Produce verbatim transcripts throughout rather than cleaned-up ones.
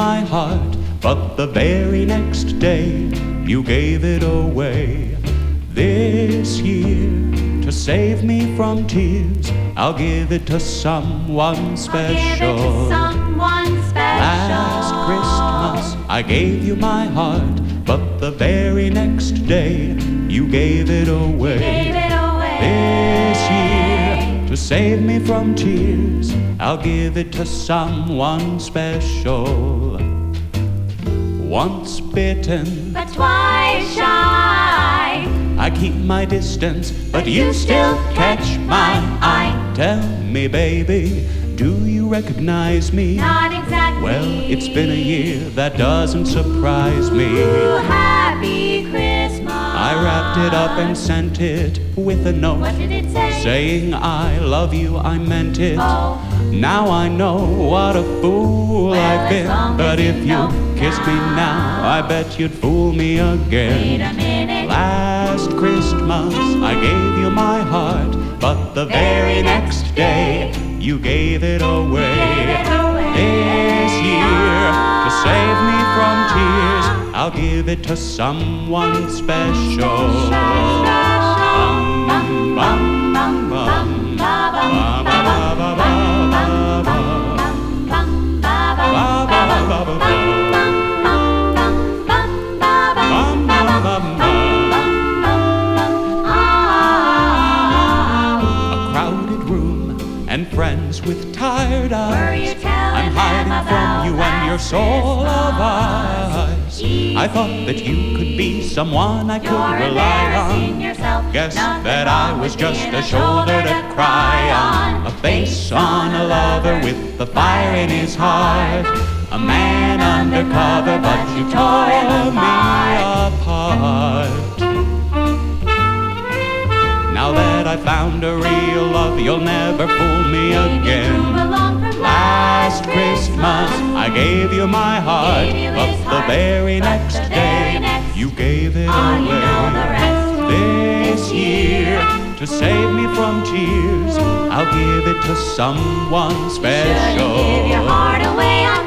my heart, but the very next day you gave it away. This year, to save me from tears, I'll give it to someone special. I'll give it to someone special. Last Christmas I gave you my heart, but the very next day you gave it away. You gave it away. This year, to save me from tears, I'll give it to someone special. Once bitten, but twice shy, I keep my distance, but you still catch my eye. Tell me, baby, do you recognize me? not exactly. Well, it's been a year, that doesn't surprise me. Ooh, happy Christmas. I wrapped it up and sent it with a note, What did it say? saying I love you, I meant it. Oh. Now I know what a fool Well, I've as been, long but as if you you know kiss me now, I bet you'd fool me again. Wait a minute. Last Christmas I gave you my heart, but the very next day you gave it away. Gave it away. This year, to save me from tears, I'll give it to someone special. Bum, bum, bum, bum, ba, ba, ba, ba, ba, ba, ba. A crowded room and friends with tired Were you eyes. telling I'm them hiding about from you and your last soul of Christmas? eyes. I thought that you could be someone I could You're rely embarrassing on. yourself. Guess Nothing that I wrong was with just being a shoulder to cry on, a face on a lover with the fire in his heart, a man undercover, but you tore me apart. Now that I found a real love, you'll never fool me again. Last Christmas I gave you my heart, but the very next day you gave it away. This year, to save me from tears, I'll give it to someone special. Give your heart away on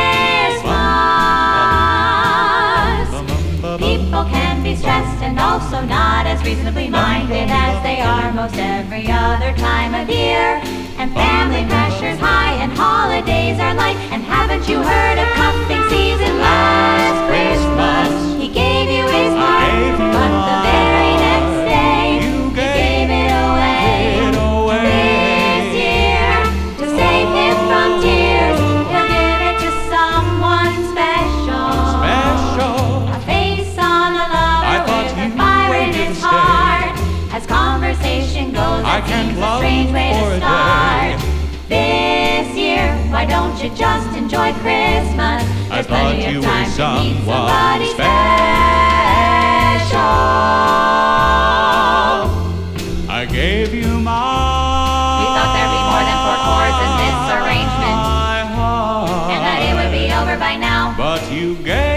Christmas. People can be stressed and also not as reasonably minded as they are most every other time of year. And family pressure's high and holidays are light. And haven't you heard of cuffing season? Last Christmas he gave you his heart, but the very next day you gave it away. This year, to save him from tears, he'll give it to someone special. Special. A face on a I lover thought with a you fire in waited his to stay. heart. As conversation goes, I it can't seems a love strange way for to a start. day. This year, why don't you just enjoy Christmas? I There's thought plenty you of were time to meet someone somebody special. I gave you my We thought there'd be more than four chords in this arrangement, heart, and that it would be over by now. but you gave